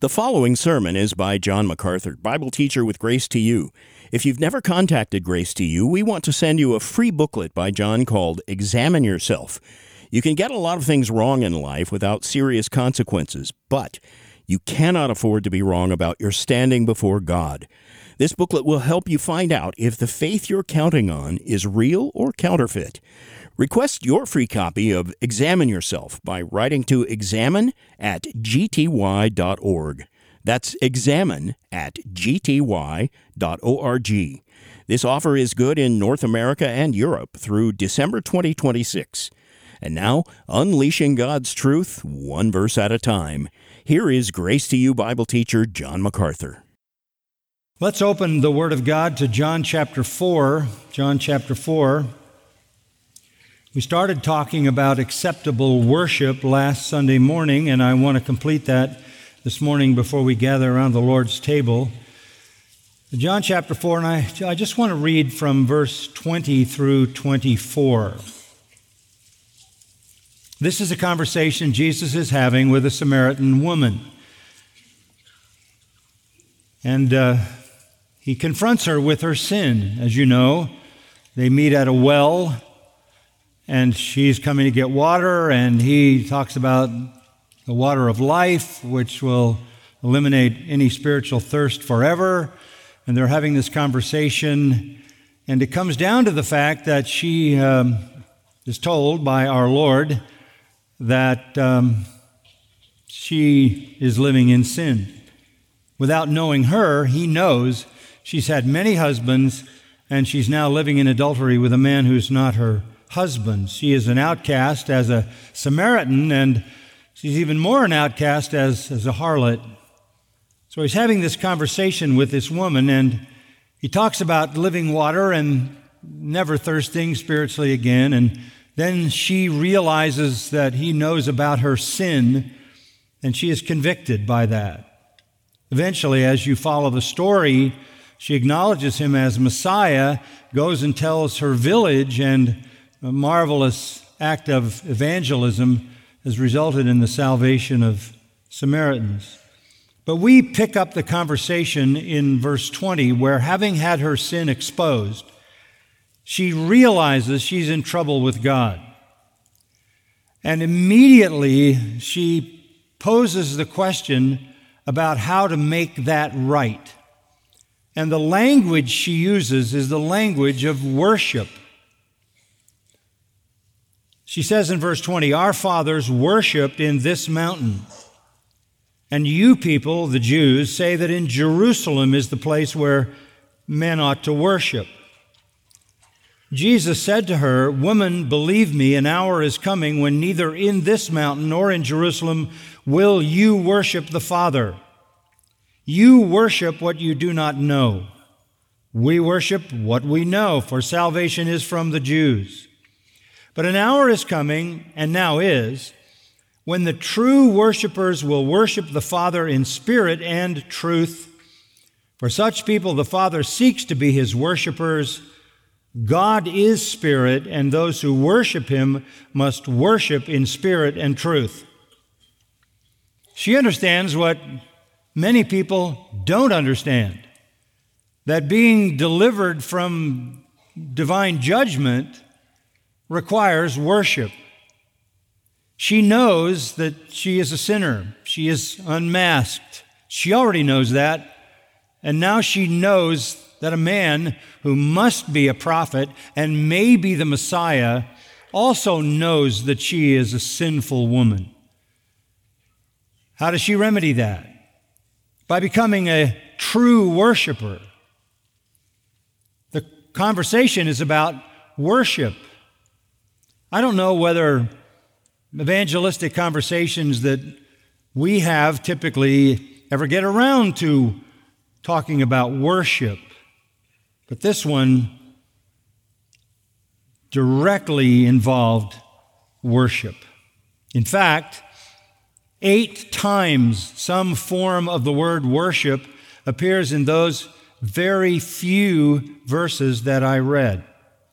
The following sermon is by John MacArthur, Bible teacher with Grace to You. If you've never contacted Grace to You, we want to send you a free booklet by John called Examine Yourself. You can get a lot of things wrong in life without serious consequences, but you cannot afford to be wrong about your standing before God. This booklet will help you find out if the faith you're counting on is real or counterfeit. Request your free copy of Examine Yourself by writing to examine@gty.org. That's examine@gty.org. This offer is good in North America and Europe through December 2026. And now, unleashing God's truth, one verse at a time. Here is Grace to You Bible teacher John MacArthur. Let's open the Word of God to John chapter 4. John chapter 4. We started talking about acceptable worship last Sunday morning, and I want to complete that this morning before we gather around the Lord's table. John chapter 4, and I just want to read from verse 20 through 24. This is a conversation Jesus is having with a Samaritan woman. And he confronts her with her sin. As you know, they meet at a well, and she's coming to get water, and he talks about the water of life, which will eliminate any spiritual thirst forever. And they're having this conversation, and it comes down to the fact that she is told by our Lord that she is living in sin. Without knowing her, he knows she's had many husbands, and she's now living in adultery with a man who's not her husband. She is an outcast as a Samaritan, and she's even more an outcast as a harlot. So he's having this conversation with this woman, and he talks about living water and never thirsting spiritually again. And then she realizes that he knows about her sin, and she is convicted by that. Eventually, as you follow the story, she acknowledges him as Messiah, goes and tells her village, and a marvelous act of evangelism has resulted in the salvation of Samaritans. But we pick up the conversation in verse 20, where having had her sin exposed, she realizes she's in trouble with God. And immediately she poses the question about how to make that right. And the language she uses is the language of worship. She says in verse 20, "Our fathers worshipped in this mountain. And you people, the Jews, say that in Jerusalem is the place where men ought to worship." Jesus said to her, "Woman, believe me, an hour is coming when neither in this mountain nor in Jerusalem will you worship the Father. You worship what you do not know. We worship what we know, for salvation is from the Jews. But an hour is coming, and now is, when the true worshipers will worship the Father in spirit and truth. For such people the Father seeks to be his worshipers. God is spirit, and those who worship him must worship in spirit and truth." She understands what many people don't understand, that being delivered from divine judgment requires worship. She knows that she is a sinner. She is unmasked. She already knows that. And now she knows that a man who must be a prophet and may be the Messiah also knows that she is a sinful woman. How does she remedy that? By becoming a true worshiper. The conversation is about worship. I don't know whether evangelistic conversations that we have typically ever get around to talking about worship, but this one directly involved worship. In fact, 8 times some form of the word worship appears in those very few verses that I read.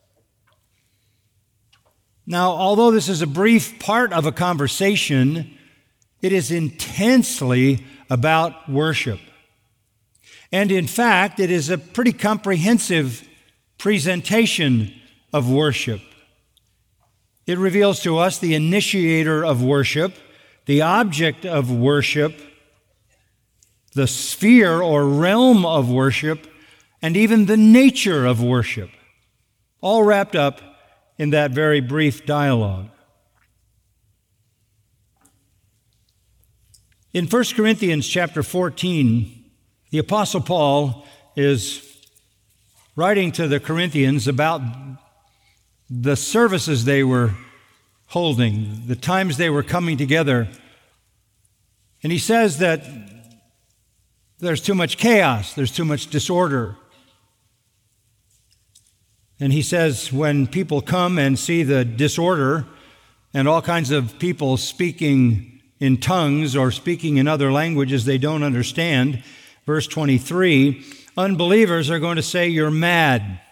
Now, although this is a brief part of a conversation, it is intensely about worship. And in fact, it is a pretty comprehensive presentation of worship. It reveals to us the initiator of worship, the object of worship, the sphere or realm of worship, and even the nature of worship, all wrapped up in that very brief dialogue. In 1 Corinthians chapter 14, the Apostle Paul is writing to the Corinthians about the services they were holding, the times they were coming together. And he says that there's too much chaos, there's too much disorder. And he says when people come and see the disorder and all kinds of people speaking in tongues or speaking in other languages they don't understand, verse 23, unbelievers are going to say, "You're mad."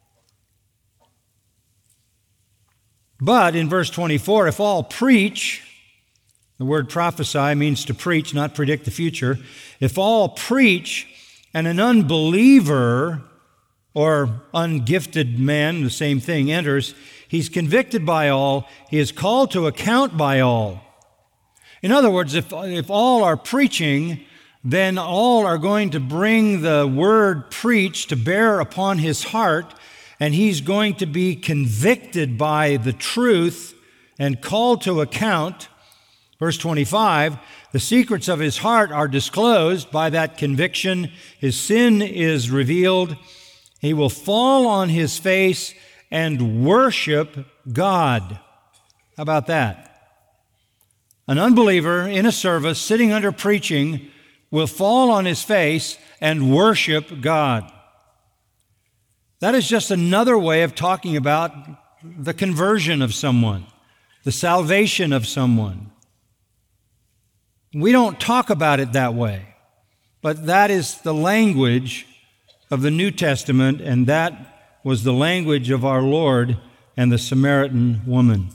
But in verse 24, if all preach, the word prophesy means to preach, not predict the future. If all preach and an unbeliever or ungifted man, the same thing, enters, he's convicted by all, he is called to account by all. In other words, if all are preaching, then all are going to bring the word preached to bear upon his heart, and he's going to be convicted by the truth and called to account. Verse 25, the secrets of his heart are disclosed by that conviction. His sin is revealed. He will fall on his face and worship God. How about that? An unbeliever in a service sitting under preaching will fall on his face and worship God. That is just another way of talking about the conversion of someone, the salvation of someone. We don't talk about it that way, but that is the language of the New Testament, and that was the language of our Lord and the Samaritan woman.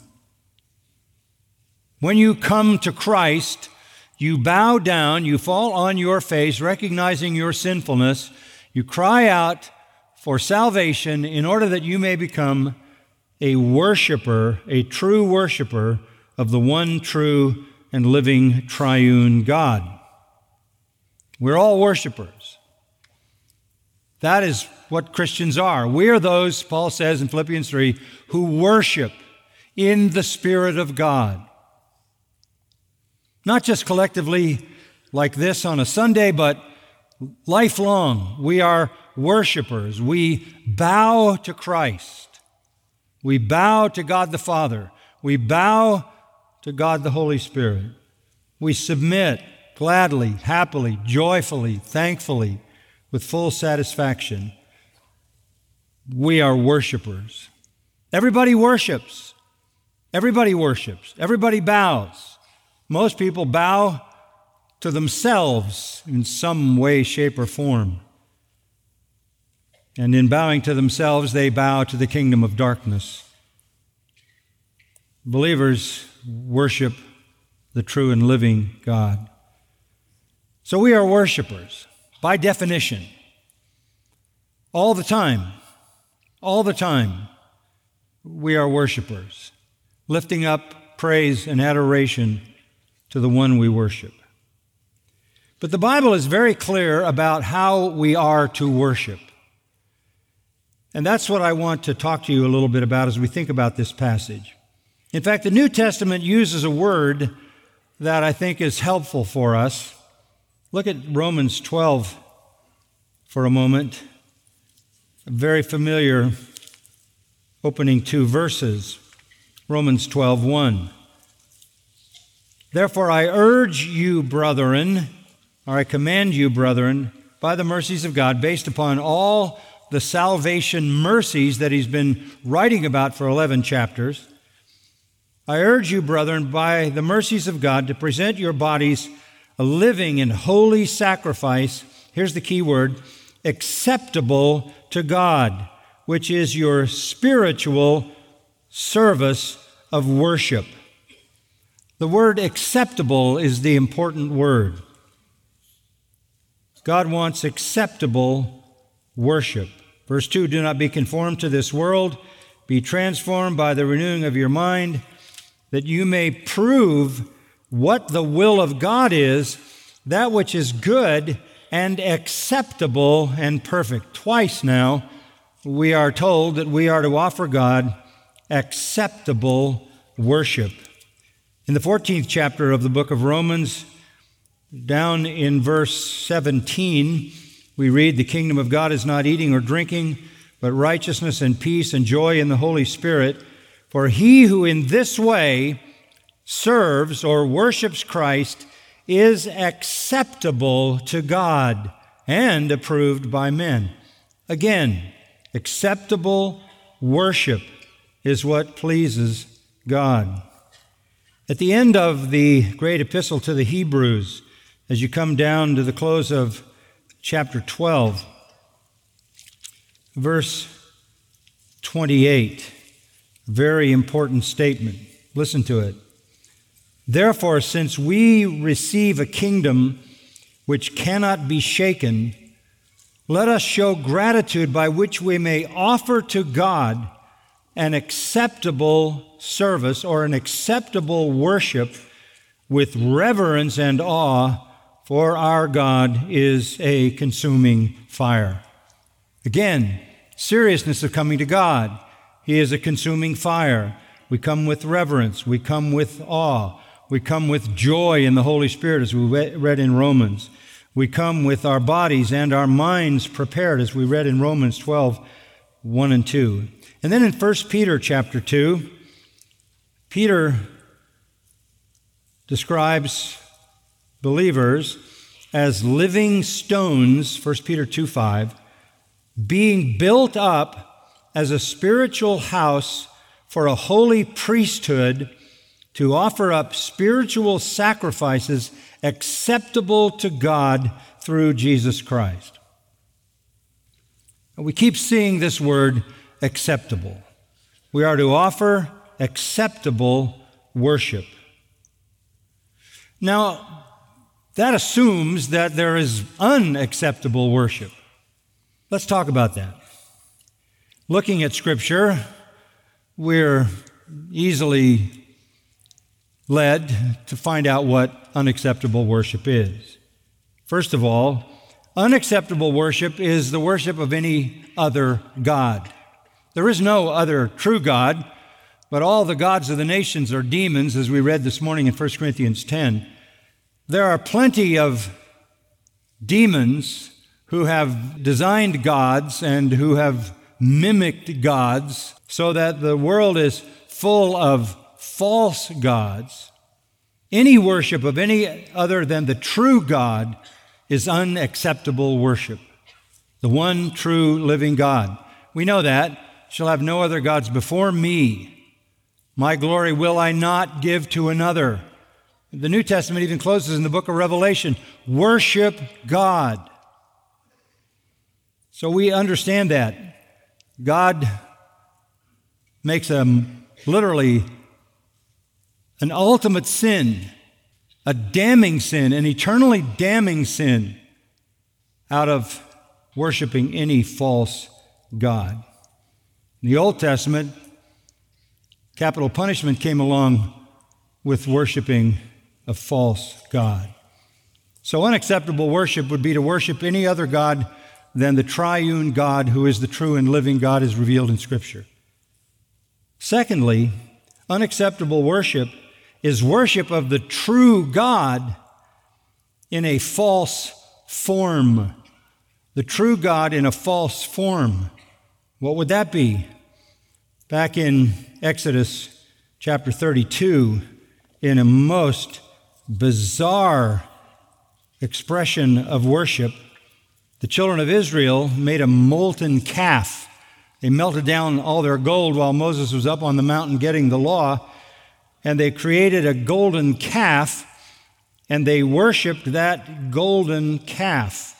When you come to Christ, you bow down, you fall on your face, recognizing your sinfulness. You cry out for salvation in order that you may become a worshiper, a true worshiper of the one true and living triune God. We're all worshipers. That is what Christians are. We are those, Paul says in Philippians 3, who worship in the Spirit of God. Not just collectively like this on a Sunday, but lifelong. We are worshipers. We bow to Christ. We bow to God the Father. We bow to God the Holy Spirit. We submit gladly, happily, joyfully, thankfully, with full satisfaction. We are worshipers. Everybody worships. Everybody worships. Everybody bows. Most people bow to themselves in some way, shape, or form. And in bowing to themselves, they bow to the kingdom of darkness. Believers worship the true and living God. So we are worshipers, by definition. All the time, we are worshipers, lifting up praise and adoration to the one we worship. But the Bible is very clear about how we are to worship. And that's what I want to talk to you a little bit about as we think about this passage. In fact, the New Testament uses a word that I think is helpful for us. Look at Romans 12 for a moment. A very familiar opening 2 verses. Romans 12:1. Therefore I urge you, brethren, or I command you, brethren, by the mercies of God, based upon all the salvation mercies that he's been writing about for 11 chapters, I urge you, brethren, by the mercies of God, to present your bodies a living and holy sacrifice, here's the key word, acceptable to God, which is your spiritual service of worship. The word acceptable is the important word. God wants acceptable worship. Verse 2, do not be conformed to this world, be transformed by the renewing of your mind, that you may prove what the will of God is, that which is good and acceptable and perfect. Twice now, we are told that we are to offer God acceptable worship. In the 14th chapter of the book of Romans, down in verse 17, we read, the kingdom of God is not eating or drinking, but righteousness and peace and joy in the Holy Spirit. For he who in this way serves or worships Christ is acceptable to God and approved by men. Again, acceptable worship is what pleases God. At the end of the great epistle to the Hebrews, as you come down to the close of chapter 12, verse 28, very important statement. Listen to it. Therefore, since we receive a kingdom which cannot be shaken, let us show gratitude by which we may offer to God an acceptable service or an acceptable worship with reverence and awe, for our God is a consuming fire. Again, seriousness of coming to God. He is a consuming fire. We come with reverence. We come with awe. We come with joy in the Holy Spirit, as we read in Romans. We come with our bodies and our minds prepared, as we read in Romans 12, 1 and 2. And then in 1 Peter chapter 2, Peter describes believers as living stones, 1 Peter 2:5, being built up as a spiritual house for a holy priesthood to offer up spiritual sacrifices acceptable to God through Jesus Christ. And we keep seeing this word acceptable. We are to offer acceptable worship. Now, that assumes that there is unacceptable worship. Let's talk about that. Looking at Scripture, we're easily led to find out what unacceptable worship is. First of all, unacceptable worship is the worship of any other god. There is no other true God, but all the gods of the nations are demons, as we read this morning in 1 Corinthians 10. There are plenty of demons who have designed gods and who have mimicked gods so that the world is full of false gods. Any worship of any other than the true God is unacceptable worship. The one true living God. We know that. Shall have no other gods before me. My glory will I not give to another. The New Testament even closes in the book of Revelation. Worship God. So we understand that. God makes literally an ultimate sin, a damning sin, an eternally damning sin out of worshiping any false god. In the Old Testament, capital punishment came along with worshiping a false god. So unacceptable worship would be to worship any other god than the triune God who is the true and living God as revealed in Scripture. Secondly, unacceptable worship is worship of the true God in a false form. The true God in a false form. What would that be? Back in Exodus chapter 32, in a most bizarre expression of worship, the children of Israel made a molten calf. They melted down all their gold while Moses was up on the mountain getting the law, and they created a golden calf, and they worshiped that golden calf.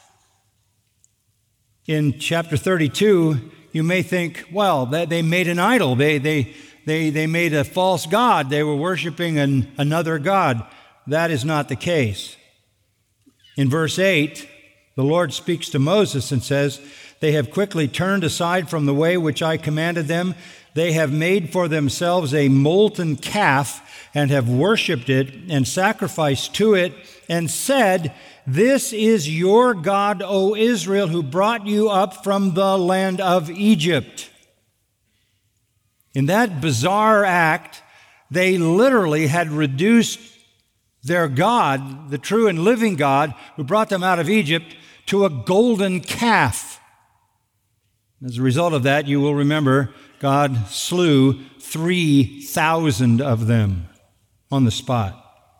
In chapter 32, you may think, well, that they made an idol. They made a false god. They were worshiping another god. That is not the case. In verse 8, The Lord speaks to Moses and says, "They have quickly turned aside from the way which I commanded them. They have made for themselves a molten calf and have worshipped it and sacrificed to it and said, 'This is your God, O Israel, who brought you up from the land of Egypt.'" In that bizarre act, they literally had reduced their God, the true and living God who brought them out of Egypt, to a golden calf. As a result of that, you will remember God slew 3,000 of them on the spot.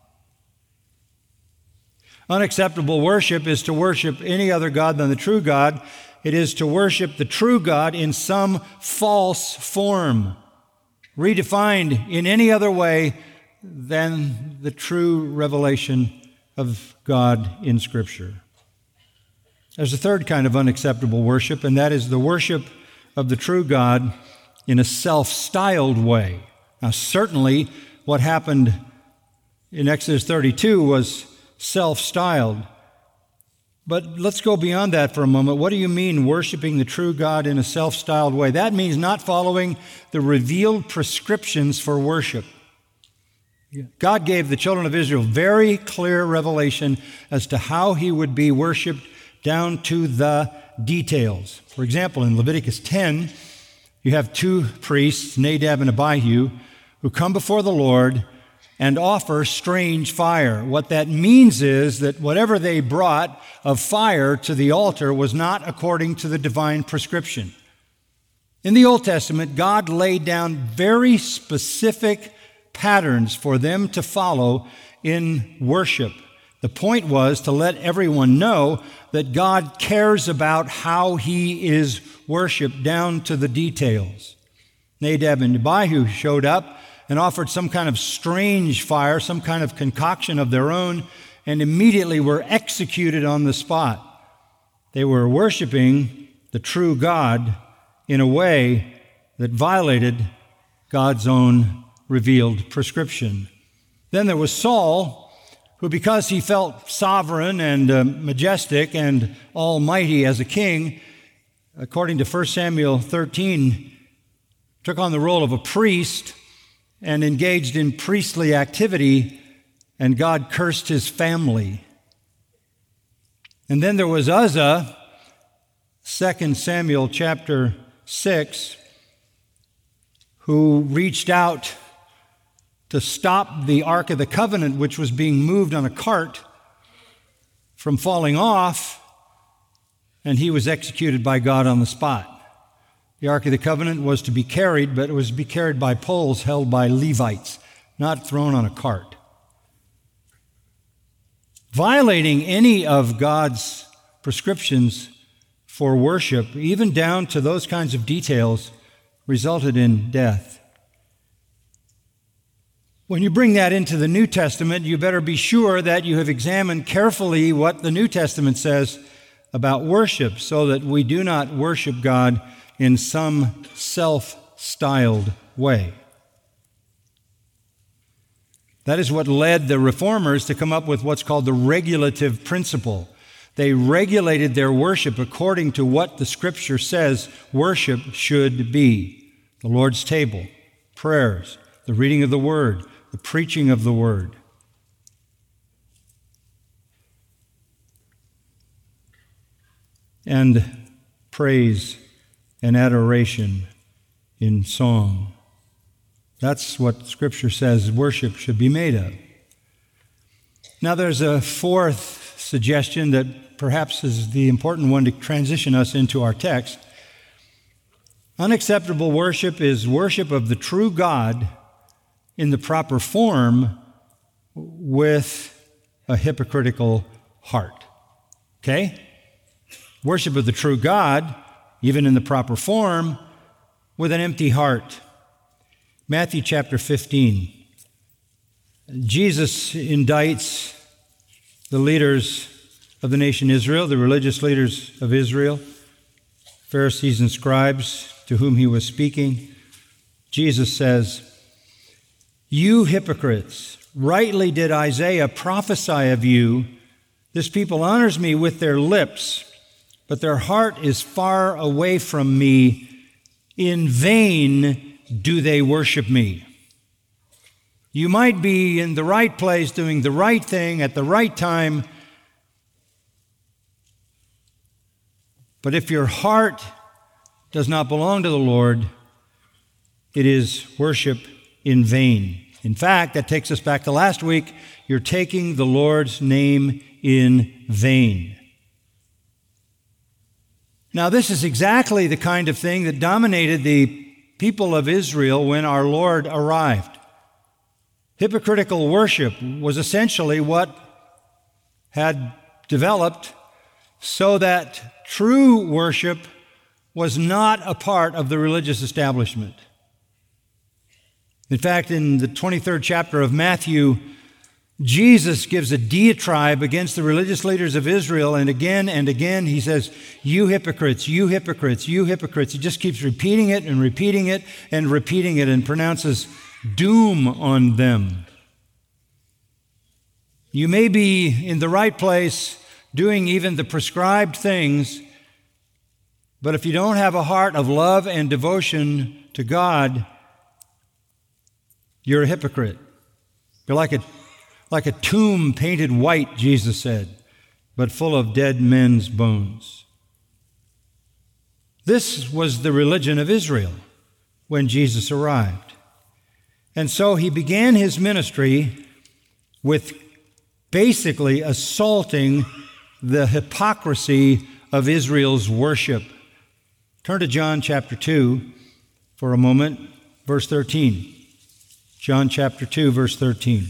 Unacceptable worship is to worship any other God than the true God. It is to worship the true God in some false form, redefined in any other way than the true revelation of God in Scripture. There's a third kind of unacceptable worship, and that is the worship of the true God in a self-styled way. Now, certainly what happened in Exodus 32 was self-styled. But let's go beyond that for a moment. What do you mean worshiping the true God in a self-styled way? That means not following the revealed prescriptions for worship. God gave the children of Israel very clear revelation as to how he would be worshiped down to the details. For example, in Leviticus 10, you have two priests, Nadab and Abihu, who come before the Lord and offer strange fire. What that means is that whatever they brought of fire to the altar was not according to the divine prescription. In the Old Testament, God laid down very specific patterns for them to follow in worship. The point was to let everyone know that God cares about how he is worshiped down to the details. Nadab and Abihu showed up and offered some kind of strange fire, some kind of concoction of their own, and immediately were executed on the spot. They were worshiping the true God in a way that violated God's own revealed prescription. Then there was Saul, who, because he felt sovereign and majestic and almighty as a king, according to 1 Samuel 13, took on the role of a priest and engaged in priestly activity, and God cursed his family. And then there was Uzzah, 2 Samuel chapter 6, who reached out to stop the Ark of the Covenant, which was being moved on a cart, from falling off, and he was executed by God on the spot. The Ark of the Covenant was to be carried, but it was to be carried by poles held by Levites, not thrown on a cart. Violating any of God's prescriptions for worship, even down to those kinds of details, resulted in death. When you bring that into the New Testament, you better be sure that you have examined carefully what the New Testament says about worship, so that we do not worship God in some self-styled way. That is what led the Reformers to come up with what's called the regulative principle. They regulated their worship according to what the Scripture says worship should be. The Lord's table, prayers, the reading of the Word, the preaching of the Word. And praise and adoration in song. That's what Scripture says worship should be made of. Now there's a fourth suggestion that perhaps is the important one to transition us into our text. Unacceptable worship is worship of the true God in the proper form with a hypocritical heart. Okay? Worship of the true God, even in the proper form, with an empty heart. Matthew chapter 15. Jesus indicts the leaders of the nation Israel, the religious leaders of Israel, Pharisees and scribes to whom he was speaking. Jesus says, "You hypocrites, rightly did Isaiah prophesy of you This people honors me with their lips, but their heart is far away from me. In vain do they worship me. You might be in the right place, doing the right thing at the right time, but if your heart does not belong to the Lord, it is worship in vain. In fact, that takes us back to last week. You're taking the Lord's name in vain. Now, this is exactly the kind of thing that dominated the people of Israel when our Lord arrived. Hypocritical worship was essentially what had developed so that true worship was not a part of the religious establishment. In fact, in the 23rd chapter of Matthew, Jesus gives a diatribe against the religious leaders of Israel, and again he says, "You hypocrites, you hypocrites, you hypocrites." He just keeps repeating it and repeating it and repeating it and pronounces doom on them. You may be in the right place doing even the prescribed things, but if you don't have a heart of love and devotion to God, you're a hypocrite. You're like a tomb painted white, Jesus said, but full of dead men's bones. This was the religion of Israel when Jesus arrived. And so he began his ministry with basically assaulting the hypocrisy of Israel's worship. Turn to John chapter 2 for a moment, verse 13. John chapter 2, verse 13.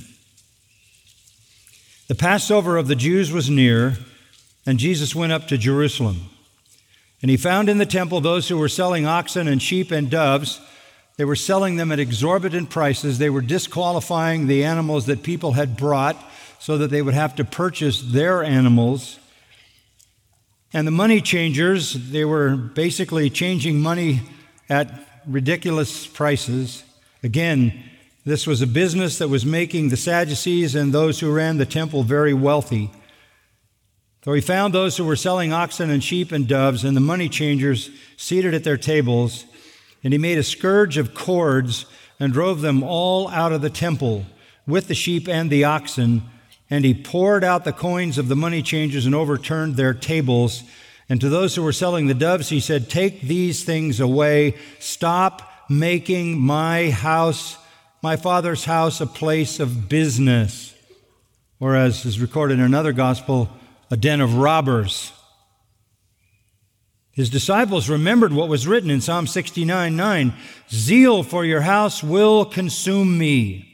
The Passover of the Jews was near, and Jesus went up to Jerusalem. And he found in the temple those who were selling oxen and sheep and doves. They were selling them at exorbitant prices. They were disqualifying the animals that people had brought so that they would have to purchase their animals. And the money changers, they were basically changing money at ridiculous prices. Again, this was a business that was making the Sadducees and those who ran the temple very wealthy. So he found those who were selling oxen and sheep and doves and the money changers seated at their tables, and he made a scourge of cords and drove them all out of the temple with the sheep and the oxen, and he poured out the coins of the money changers and overturned their tables. And to those who were selling the doves, he said, "Take these things away. Stop making my Father's house, a place of business," or as is recorded in another gospel, a den of robbers. His disciples remembered what was written in Psalm 69:9, "Zeal for your house will consume me."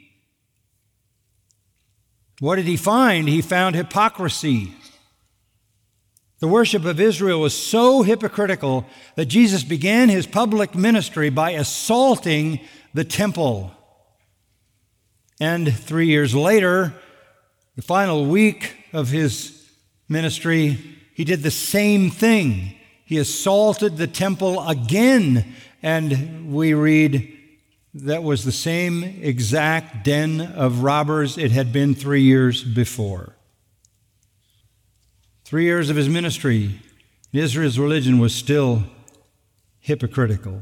What did he find? He found hypocrisy. The worship of Israel was so hypocritical that Jesus began his public ministry by assaulting the temple. And 3 years later, the final week of his ministry, he did the same thing. He assaulted the temple again, and we read that was the same exact den of robbers it had been 3 years before. 3 years of his ministry, Israel's religion was still hypocritical.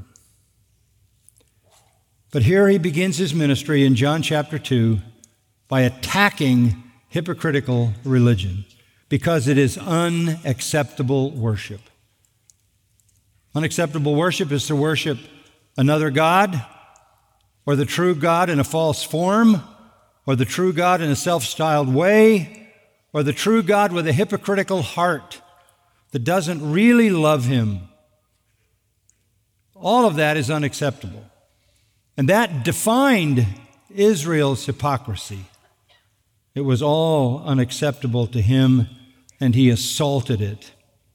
But here he begins his ministry in John chapter 2 by attacking hypocritical religion because it is unacceptable worship. Unacceptable worship is to worship another God, or the true God in a false form, or the true God in a self-styled way, or the true God with a hypocritical heart that doesn't really love him. All of that is unacceptable. And that defined Israel's hypocrisy. It was all unacceptable to him, and he assaulted it.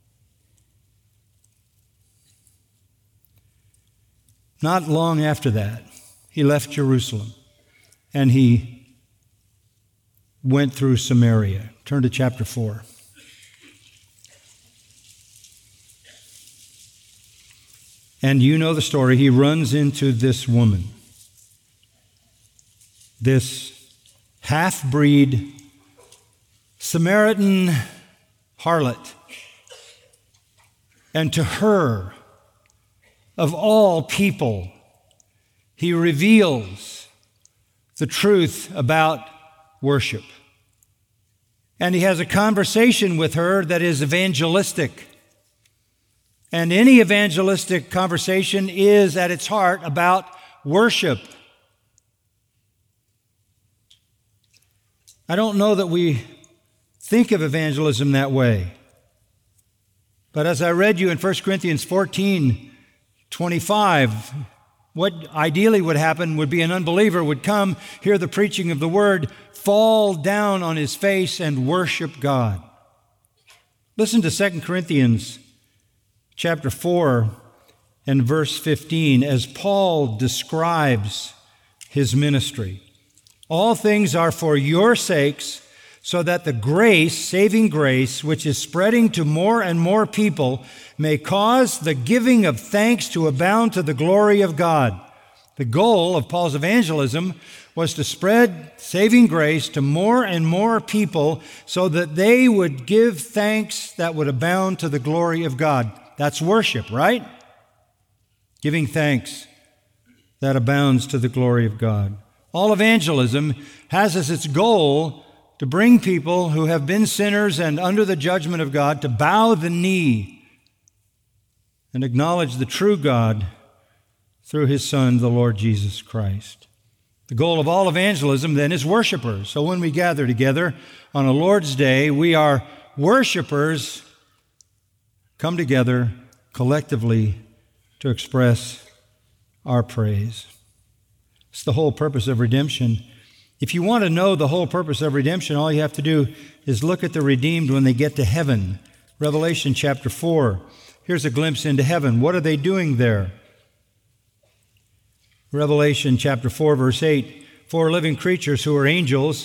Not long after that, he left Jerusalem, and he went through Samaria. Turn to chapter 4. And you know the story. He runs into this woman, this half-breed Samaritan harlot. And to her, of all people, he reveals the truth about worship. And he has a conversation with her that is evangelistic. And any evangelistic conversation is at its heart about worship. I don't know that we think of evangelism that way. But as I read you in 1 Corinthians 14:25, what ideally would happen would be an unbeliever would come, hear the preaching of the word, fall down on his face and worship God. Listen to 2 Corinthians chapter 4 and verse 15 as Paul describes his ministry. All things are for your sakes, so that the grace, saving grace, which is spreading to more and more people, may cause the giving of thanks to abound to the glory of God. The goal of Paul's evangelism was to spread saving grace to more and more people so that they would give thanks that would abound to the glory of God. That's worship, right? Giving thanks that abounds to the glory of God. All evangelism has as its goal to bring people who have been sinners and under the judgment of God to bow the knee and acknowledge the true God through His Son, the Lord Jesus Christ. The goal of all evangelism then is worshipers. So when we gather together on a Lord's Day, we are worshipers come together collectively to express our praise. It's the whole purpose of redemption. If you want to know the whole purpose of redemption, all you have to do is look at the redeemed when they get to heaven. Revelation chapter 4. Here's a glimpse into heaven. What are they doing there? Revelation chapter 4, verse 8. 4 living creatures who are angels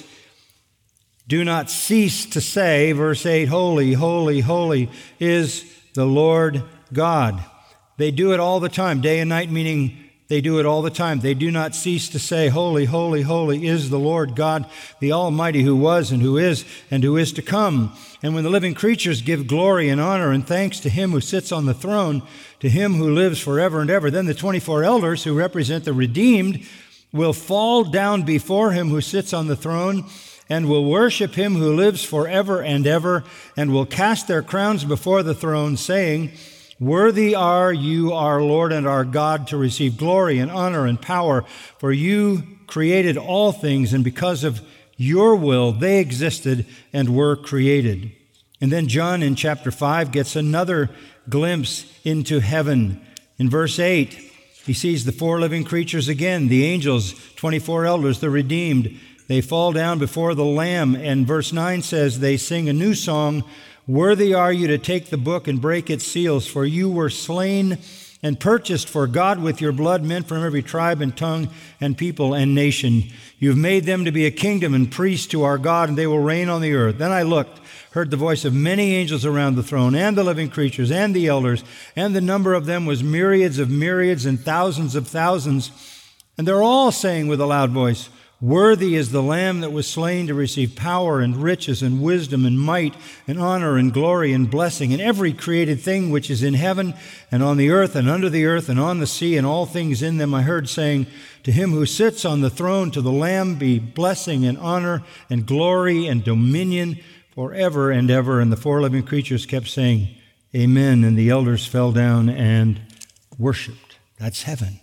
do not cease to say, verse 8, holy, holy, holy is the Lord God. They do it all the time, day and night, meaning they do it all the time. They do not cease to say, holy, holy, holy is the Lord God, the Almighty, who was and who is to come. And when the living creatures give glory and honor and thanks to Him who sits on the throne, to Him who lives forever and ever, then the 24 elders who represent the redeemed will fall down before Him who sits on the throne and will worship Him who lives forever and ever, and will cast their crowns before the throne, saying, worthy are you, our Lord and our God, to receive glory and honor and power, for you created all things, and because of your will they existed and were created. And then John in chapter 5 gets another glimpse into heaven. In verse 8, he sees the 4 living creatures again, the angels, 24 elders, the redeemed. They fall down before the Lamb, and verse 9 says they sing a new song, worthy are you to take the book and break its seals, for you were slain and purchased for God with your blood men from every tribe and tongue and people and nation. You've made them to be a kingdom and priests to our God, and they will reign on the earth. Then I looked, heard the voice of many angels around the throne, and the living creatures, and the elders, and the number of them was myriads of myriads and thousands of thousands. And they're all saying with a loud voice, worthy is the Lamb that was slain to receive power and riches and wisdom and might and honor and glory and blessing and every created thing which is in heaven and on the earth and under the earth and on the sea and all things in them. I heard saying, to Him who sits on the throne, to the Lamb be blessing and honor and glory and dominion forever and ever. And the 4 living creatures kept saying, amen. And the elders fell down and worshiped. That's heaven.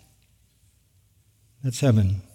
That's heaven.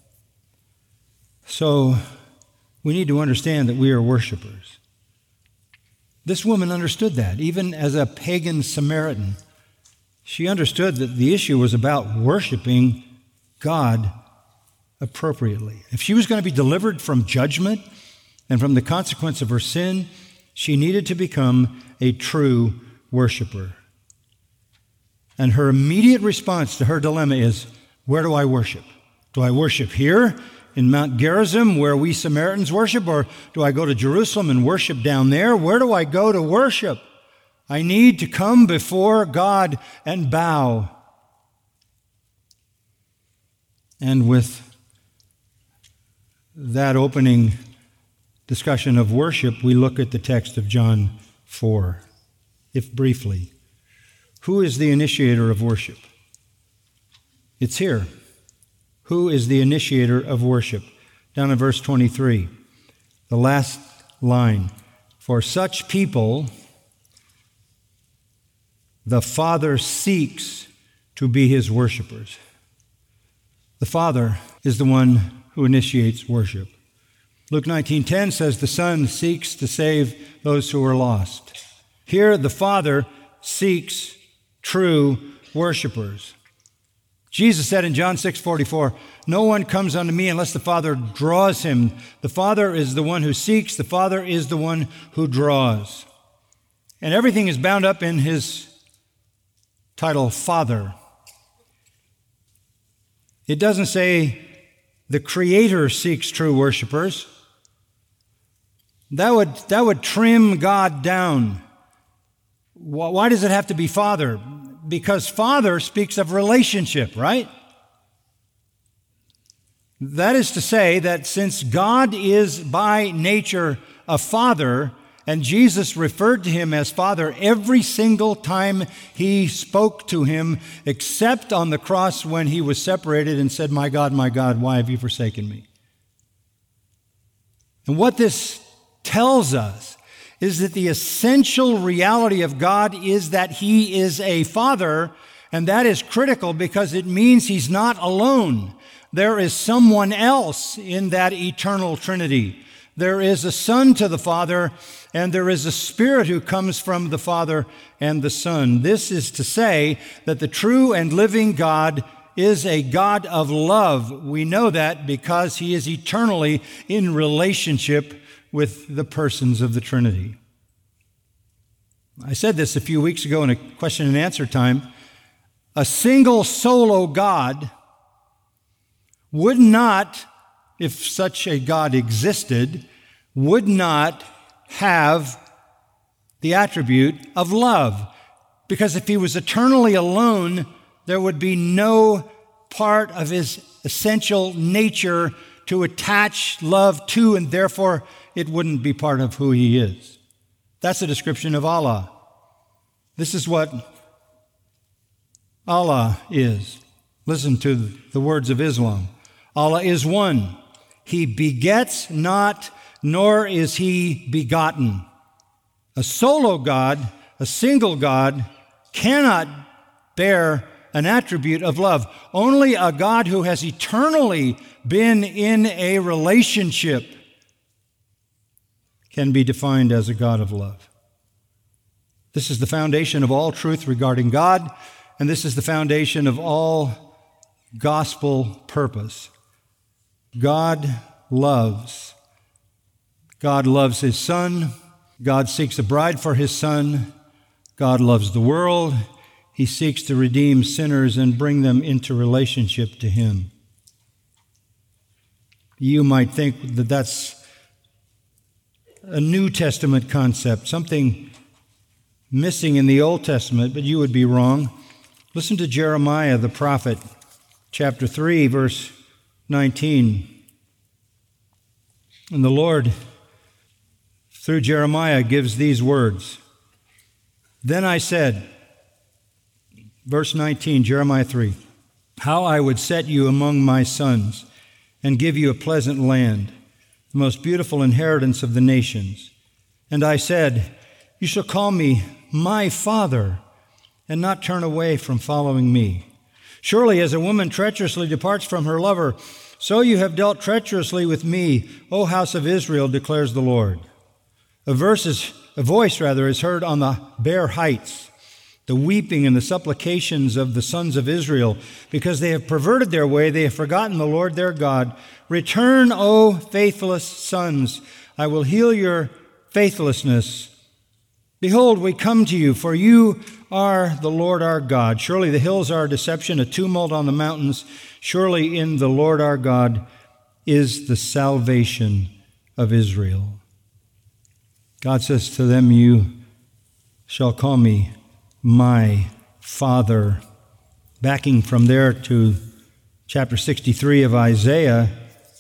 So we need to understand that we are worshipers. This woman understood that, even as a pagan Samaritan. She understood that the issue was about worshiping God appropriately. If she was going to be delivered from judgment and from the consequence of her sin, she needed to become a true worshiper. And her immediate response to her dilemma is, where do I worship? Do I worship here in Mount Gerizim, where we Samaritans worship, or do I go to Jerusalem and worship down there? Where do I go to worship? I need to come before God and bow. And with that opening discussion of worship, we look at the text of John 4, if briefly. Who is the initiator of worship? It's here. Who is the initiator of worship? Down in verse 23, the last line. For such people, the Father seeks to be his worshipers. The Father is the one who initiates worship. Luke 19:10 says the Son seeks to save those who are lost. Here the Father seeks true worshipers. Jesus said in John 6:44, no one comes unto me unless the Father draws him. The Father is the one who seeks. The Father is the one who draws. And everything is bound up in his title, Father. It doesn't say the Creator seeks true worshipers. That would trim God down. Why does it have to be Father? Because Father speaks of relationship, right? That is to say that since God is by nature a Father, and Jesus referred to him as Father every single time he spoke to him, except on the cross when he was separated and said, my God, why have you forsaken me? And what this tells us is that the essential reality of God is that he is a Father, and that is critical because it means he's not alone. There is someone else in that eternal Trinity. There is a Son to the Father, and there is a Spirit who comes from the Father and the Son. This is to say that the true and living God is a God of love. We know that because he is eternally in relationship with the persons of the Trinity. I said this a few weeks ago in a question and answer time. A single solo God would not, if such a God existed, would not have the attribute of love. Because if he was eternally alone, there would be no part of his essential nature to attach love to, and therefore it wouldn't be part of who he is. That's a description of Allah. This is what Allah is. Listen to the words of Islam. Allah is one. He begets not, nor is he begotten. A solo God, a single God, cannot bear an attribute of love. Only a God who has eternally been in a relationship can be defined as a God of love. This is the foundation of all truth regarding God, and this is the foundation of all gospel purpose. God loves. God loves his Son. God seeks a bride for his Son. God loves the world. He seeks to redeem sinners and bring them into relationship to him. You might think that that's a New Testament concept, something missing in the Old Testament, but you would be wrong. Listen to Jeremiah the prophet, chapter 3, verse 19. And the Lord, through Jeremiah, gives these words. Then I said, verse 19, Jeremiah 3, how I would set you among my sons and give you a pleasant land, the most beautiful inheritance of the nations. And I said, you shall call me my Father and not turn away from following me. Surely as a woman treacherously departs from her lover, so you have dealt treacherously with me, O house of Israel, declares the Lord. A voice is heard on the bare heights, the weeping and the supplications of the sons of Israel, because they have perverted their way, they have forgotten the Lord their God. Return, O faithless sons, I will heal your faithlessness. Behold, we come to you, for you are the Lord our God. Surely the hills are a deception, a tumult on the mountains. Surely in the Lord our God is the salvation of Israel. God says to them, you shall call me my Father. Backing from there to chapter 63 of Isaiah,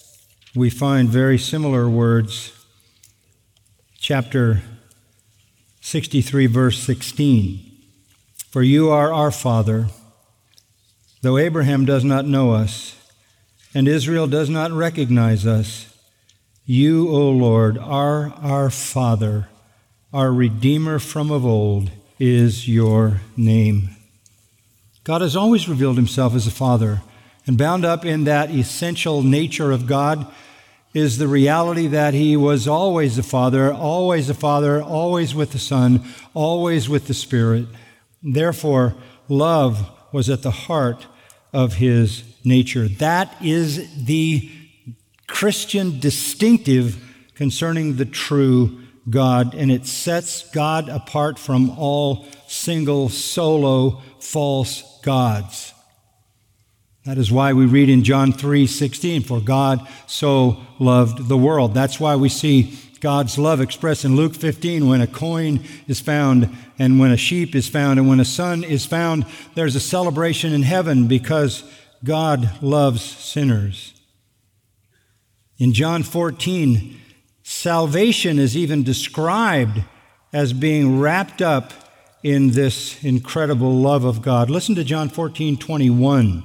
we find very similar words. Chapter 63, verse 16. For you are our Father, though Abraham does not know us, and Israel does not recognize us. You, O Lord, are our Father, our Redeemer from of old is your name. God has always revealed himself as a Father, and bound up in that essential nature of God is the reality that he was always a Father, always with the Son, always with the Spirit. Therefore, love was at the heart of his nature. That is the Christian distinctive concerning the true God, and it sets God apart from all single, solo, false gods. That is why we read in John 3:16, for God so loved the world. That's why we see God's love expressed in Luke 15, when a coin is found, and when a sheep is found, and when a son is found, there's a celebration in heaven because God loves sinners. In John 14, salvation is even described as being wrapped up in this incredible love of God. Listen to John 14:21.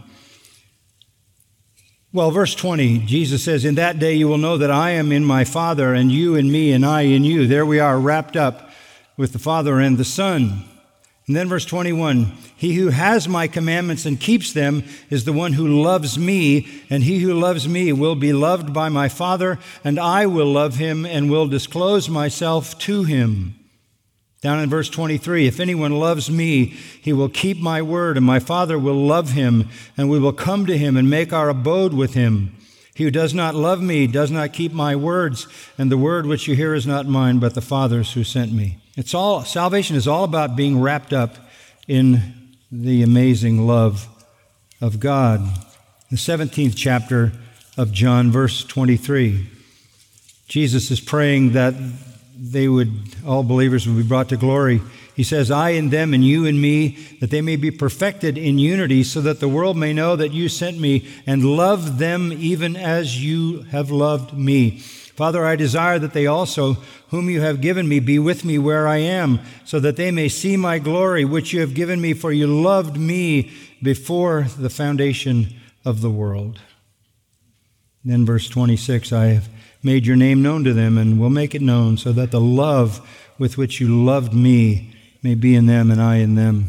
Well, verse 20, Jesus says, in that day you will know that I am in my Father, and you in me, and I in you. There we are, wrapped up with the Father and the Son. And then verse 21, he who has my commandments and keeps them is the one who loves me, and he who loves me will be loved by my Father, and I will love him and will disclose myself to him. Down in verse 23, if anyone loves me, he will keep my word, and my Father will love him, and we will come to him and make our abode with him. He who does not love me does not keep my words, and the word which you hear is not mine, but the Father's who sent me. Salvation is all about being wrapped up in the amazing love of God. The 17th chapter of John, verse 23, Jesus is praying that all believers would be brought to glory. He says, I in them and you in me, that they may be perfected in unity, so that the world may know that you sent me and love them even as you have loved me. Father, I desire that they also, whom you have given me, be with me where I am, so that they may see my glory, which you have given me, for you loved me before the foundation of the world. Then verse 26, I have made your name known to them and will make it known, so that the love with which you loved me may be in them and I in them.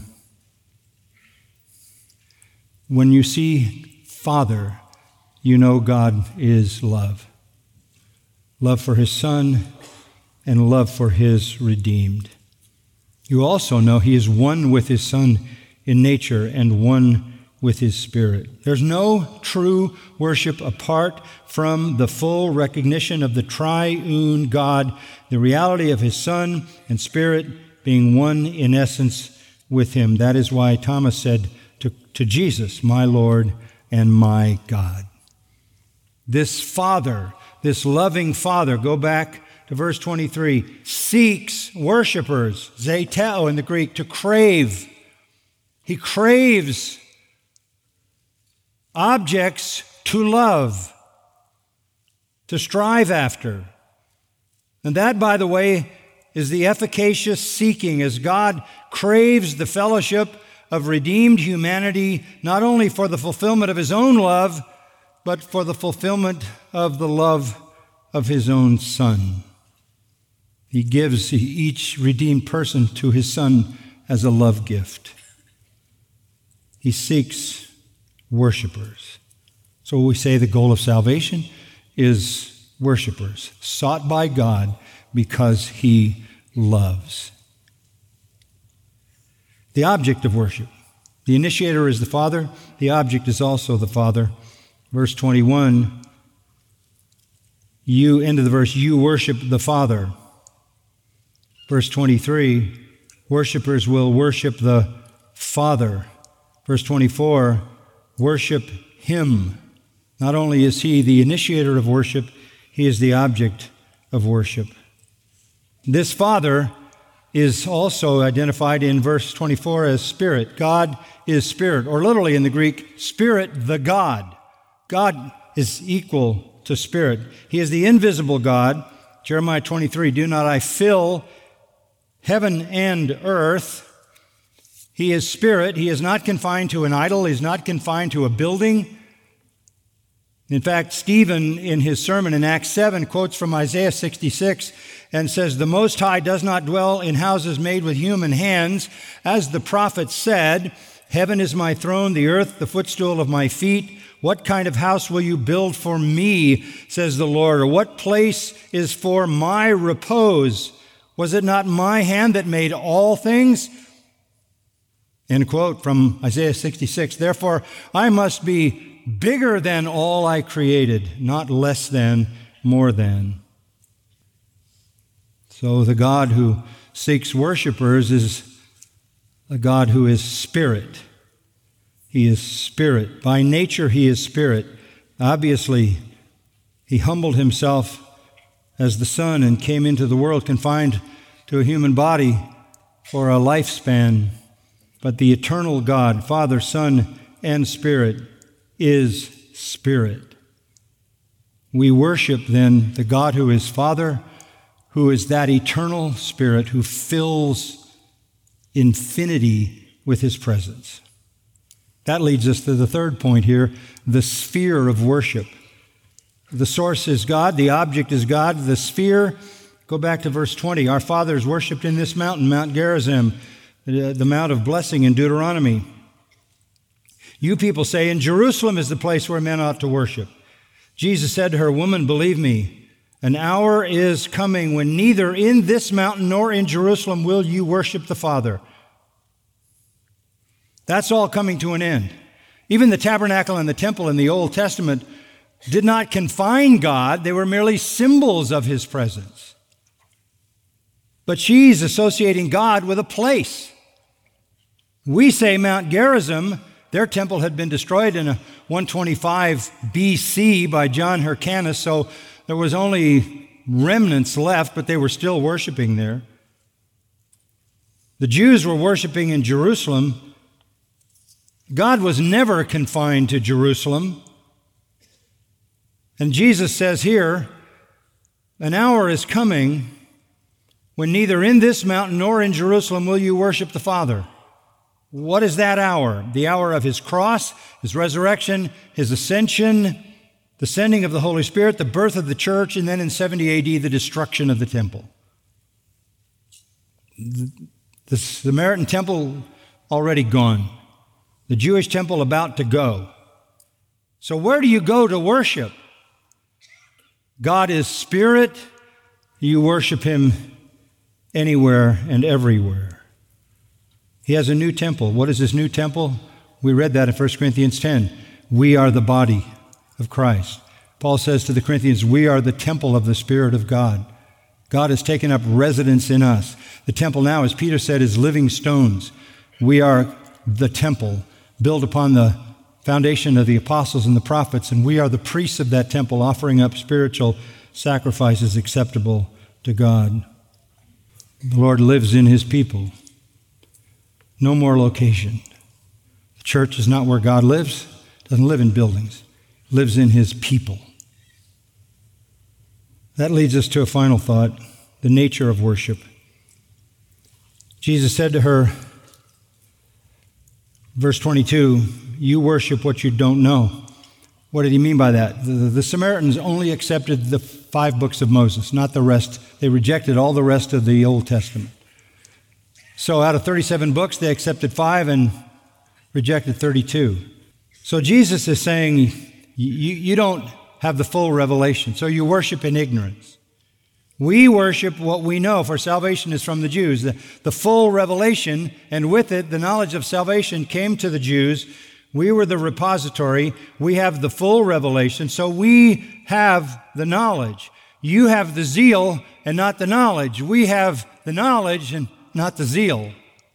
When you see Father, you know God is love. Love for his Son and love for his redeemed. You also know he is one with his Son in nature and one with his Spirit. There's no true worship apart from the full recognition of the triune God, the reality of his Son and Spirit being one in essence with him. That is why Thomas said to Jesus, my Lord and my God. This Father, this loving Father, go back to verse 23, seeks worshipers, zeteo in the Greek, to crave. He craves objects to love, to strive after. And that, by the way, is the efficacious seeking as God craves the fellowship of redeemed humanity, not only for the fulfillment of his own love, but for the fulfillment of the love of his own Son. He gives each redeemed person to his Son as a love gift. He seeks worshipers. So we say the goal of salvation is worshipers, sought by God because he loves. The object of worship. The initiator is the Father. The object is also the Father. Verse 21, end of the verse, you worship the Father. Verse 23, worshipers will worship the Father. Verse 24, worship him. Not only is he the initiator of worship, he is the object of worship. This Father is also identified in verse 24 as Spirit. God is Spirit, or literally in the Greek, Spirit the God. God is equal to Spirit. He is the invisible God. Jeremiah 23, do not I fill heaven and earth. He is spirit. He is not confined to an idol. He is not confined to a building. In fact, Stephen, in his sermon in Acts 7, quotes from Isaiah 66 and says, "The Most High does not dwell in houses made with human hands. As the prophet said, 'Heaven is my throne, the earth the footstool of my feet.' What kind of house will you build for me, says the Lord? Or what place is for my repose? Was it not my hand that made all things?" End quote from Isaiah 66. Therefore, I must be bigger than all I created, not less than, more than. So the God who seeks worshipers is a God who is spirit. He is spirit. By nature, he is spirit. Obviously, he humbled himself as the Son and came into the world confined to a human body for a lifespan. But the eternal God, Father, Son, and Spirit, is spirit. We worship then the God who is Father, who is that eternal Spirit who fills infinity with his presence. That leads us to the third point here, the sphere of worship. The source is God, the object is God, the sphere. Go back to verse 20. Our fathers worshipped in this mountain, Mount Gerizim, the Mount of Blessing in Deuteronomy. You people say, in Jerusalem is the place where men ought to worship. Jesus said to her, "Woman, believe me, an hour is coming when neither in this mountain nor in Jerusalem will you worship the Father." That's all coming to an end. Even the tabernacle and the temple in the Old Testament did not confine God. They were merely symbols of his presence. But she's associating God with a place. We say Mount Gerizim. Their temple had been destroyed in 125 BC by John Hyrcanus, so there was only remnants left, but they were still worshiping there. The Jews were worshiping in Jerusalem. God was never confined to Jerusalem. And Jesus says here, an hour is coming when neither in this mountain nor in Jerusalem will you worship the Father. What is that hour? The hour of his cross, his resurrection, his ascension, the sending of the Holy Spirit, the birth of the church, and then in 70 AD, the destruction of the temple. The Samaritan temple already gone. The Jewish temple about to go. So where do you go to worship? God is spirit. You worship him anywhere and everywhere. He has a new temple. What is this new temple? We read that in 1 Corinthians 10. We are the body of Christ. Paul says to the Corinthians, we are the temple of the Spirit of God. God has taken up residence in us. The temple now, as Peter said, is living stones. We are the temple, built upon the foundation of the apostles and the prophets, and we are the priests of that temple, offering up spiritual sacrifices acceptable to God. The Lord lives in his people. No more location. The church is not where God lives. Doesn't live in buildings. Lives in his people. That leads us to a final thought, the nature of worship. Jesus said to her, verse 22, you worship what you don't know. What did he mean by that? The Samaritans only accepted the 5 books of Moses, not the rest. They rejected all the rest of the Old Testament. So out of 37 books, they accepted 5 and rejected 32. So Jesus is saying, you don't have the full revelation, so you worship in ignorance. We worship what we know, for salvation is from the Jews. The full revelation, and with it, the knowledge of salvation came to the Jews. We were the repository. We have the full revelation, so we have the knowledge. You have the zeal and not the knowledge. We have the knowledge and not the zeal.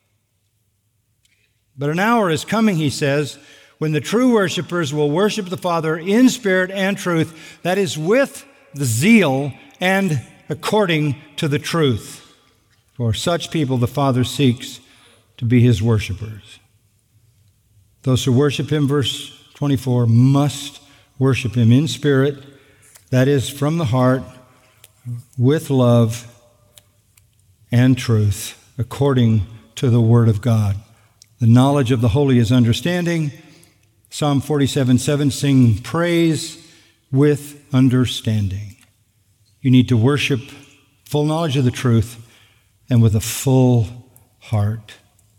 But an hour is coming, he says, when the true worshipers will worship the Father in spirit and truth, that is, with the zeal and according to the truth. For such people the Father seeks to be his worshipers. Those who worship him, verse 24, must worship him in spirit, that is, from the heart, with love and truth. according to the Word of God. The knowledge of the holy is understanding. Psalm 47:7, sing praise with understanding. You need to worship full knowledge of the truth and with a full heart.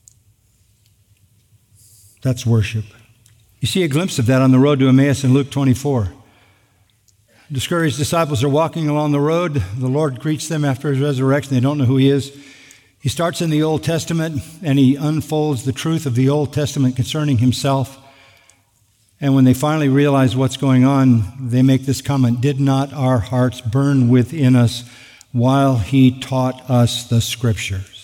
That's worship. You see a glimpse of that on the road to Emmaus in Luke 24. Discouraged disciples are walking along the road. The Lord greets them after his resurrection. They don't know who he is. He starts in the Old Testament and he unfolds the truth of the Old Testament concerning himself. And when they finally realize what's going on, they make this comment, did not our hearts burn within us while he taught us the Scriptures?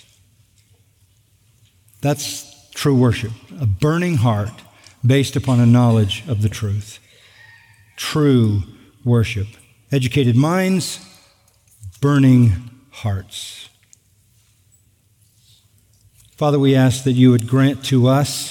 That's true worship, a burning heart based upon a knowledge of the truth. True worship. Educated minds, burning hearts. Father, we ask that you would grant to us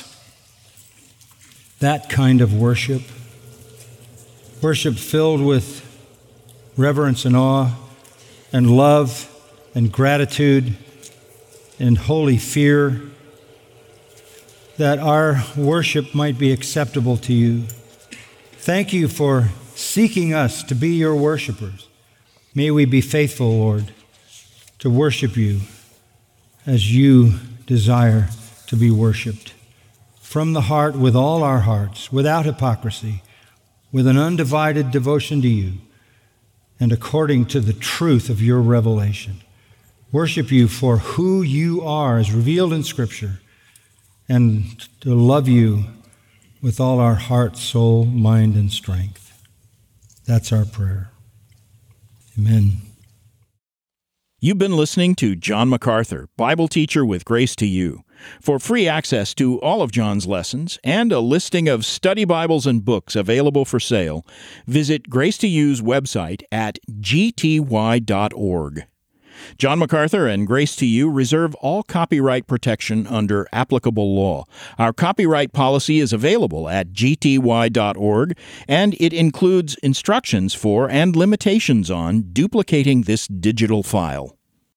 that kind of worship. Worship filled with reverence and awe and love and gratitude and holy fear, that our worship might be acceptable to you. Thank you for seeking us to be your worshipers. May we be faithful, Lord, to worship you as you desire to be worshiped. From the heart, with all our hearts, without hypocrisy, with an undivided devotion to you, and according to the truth of your revelation. Worship you for who you are as revealed in Scripture, and to love you with all our heart, soul, mind, and strength. That's our prayer. Amen. You've been listening to John MacArthur, Bible teacher with Grace to You. For free access to all of John's lessons and a listing of study Bibles and books available for sale, visit Grace to You's website at gty.org. John MacArthur and Grace to You reserve all copyright protection under applicable law. Our copyright policy is available at gty.org, and it includes instructions for and limitations on duplicating this digital file.